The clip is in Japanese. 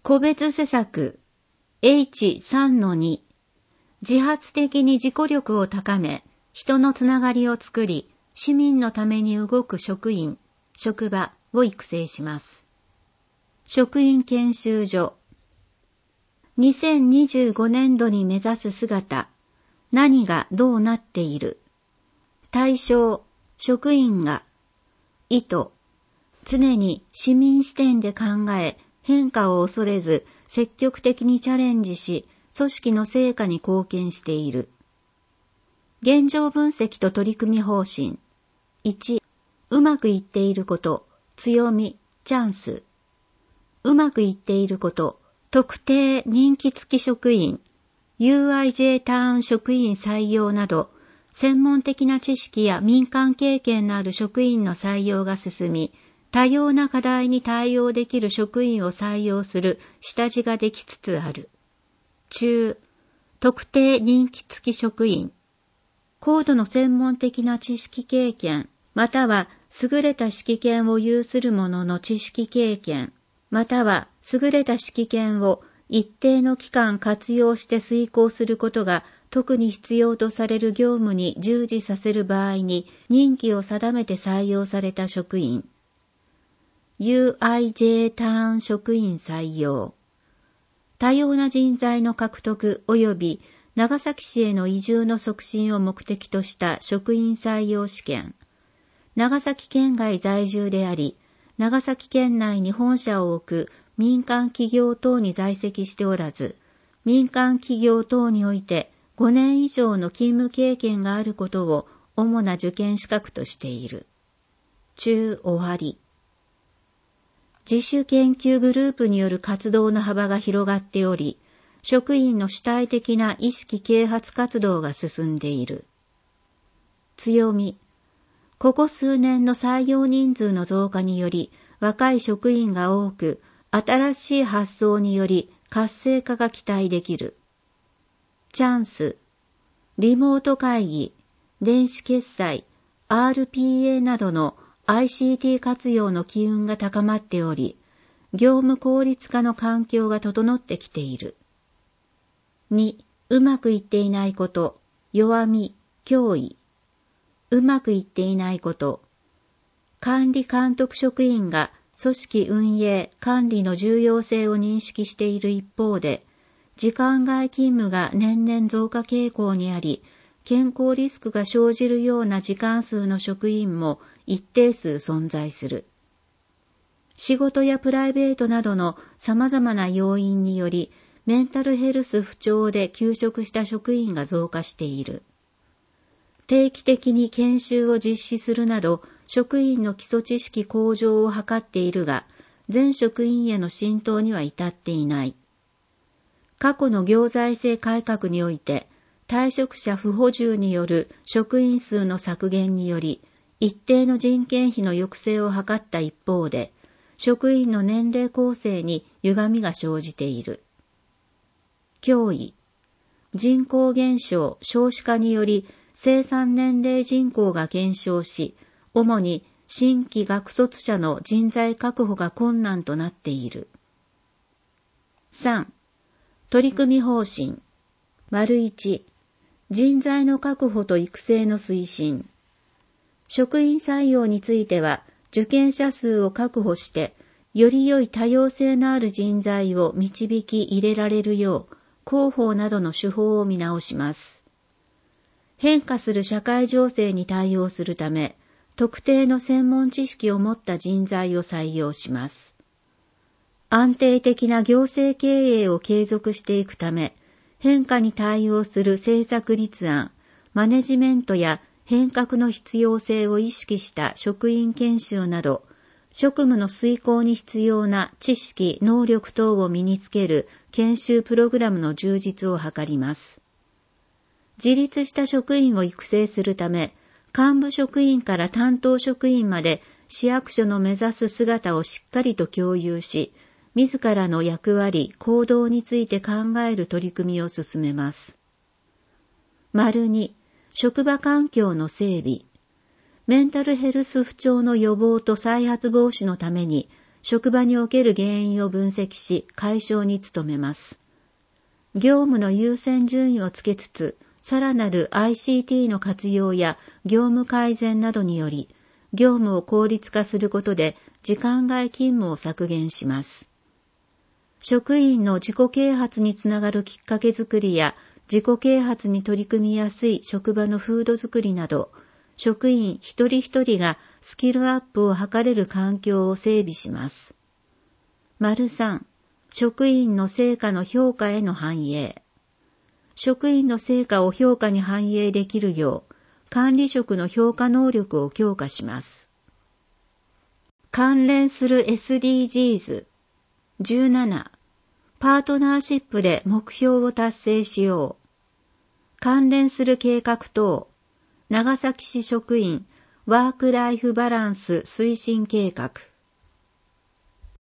個別施策 H3-2 自発的に自己力を高め、人のつながりを作り、市民のために動く職員、職場を育成します。職員研修所2025年度に目指す姿、何がどうなっている。対象、職員が、意図、常に市民視点で考え、変化を恐れず積極的にチャレンジし、組織の成果に貢献している。現状分析と取り組み方針。1、うまくいっていること、強み、チャンス。うまくいっていること、特定任期付き職員、UIJ ターン職員採用など、専門的な知識や民間経験のある職員の採用が進み、多様な課題に対応できる職員を採用する下地ができつつある。中、特定任期付き職員。高度の専門的な知識経験、または優れた指揮権を有する者の知識経験、または優れた指揮権を一定の期間活用して遂行することが特に必要とされる業務に従事させる場合に任期を定めて採用された職員。UIJ ターン職員採用。多様な人材の獲得及び長崎市への移住の促進を目的とした職員採用試験。長崎県外在住であり、長崎県内に本社を置く民間企業等に在籍しておらず、民間企業等において5年以上の勤務経験があることを主な受験資格としている。中終わり。自主研究グループによる活動の幅が広がっており、職員の主体的な意識啓発活動が進んでいる。強み。ここ数年の採用人数の増加により、若い職員が多く、新しい発想により活性化が期待できる。チャンス。リモート会議、電子決済、RPA などのICT 活用の機運が高まっており、業務効率化の環境が整ってきている。2、うまくいっていないこと、弱み、脅威。うまくいっていないこと。管理監督職員が組織運営、管理の重要性を認識している一方で、時間外勤務が年々増加傾向にあり、健康リスクが生じるような時間数の職員も一定数存在する。仕事やプライベートなどの様々な要因により、メンタルヘルス不調で休職した職員が増加している。定期的に研修を実施するなど、職員の基礎知識向上を図っているが、全職員への浸透には至っていない。過去の行財政改革において、退職者不補充による職員数の削減により、一定の人件費の抑制を図った一方で、職員の年齢構成に歪みが生じている。脅威。人口減少、少子化により、生産年齢人口が減少し、主に新規学卒者の人材確保が困難となっている。3. 取り組み方針。1. 人材の確保と育成の推進。職員採用については、受験者数を確保して、より良い多様性のある人材を導き入れられるよう、広報などの手法を見直します。変化する社会情勢に対応するため、特定の専門知識を持った人材を採用します。安定的な行政経営を継続していくため、変化に対応する政策立案、マネジメントや変革の必要性を意識した職員研修など、職務の遂行に必要な知識、能力等を身につける研修プログラムの充実を図ります。自立した職員を育成するため、幹部職員から担当職員まで市役所の目指す姿をしっかりと共有し、自らの役割、行動について考える取り組みを進めます。2、職場環境の整備。メンタルヘルス不調の予防と再発防止のために、 職場における原因を分析し、解消に努めます。業務の優先順位をつけつつ、さらなる ICT の活用や業務改善などにより、業務を効率化することで時間外勤務を削減します。職員の自己啓発につながるきっかけづくりや、自己啓発に取り組みやすい職場の風土づくりなど、職員一人一人がスキルアップを図れる環境を整備します。3、職員の成果の評価への反映。職員の成果を評価に反映できるよう、管理職の評価能力を強化します。関連する SDGs。17、パートナーシップで目標を達成しよう。関連する計画等、長崎市職員ワークライフバランス推進計画。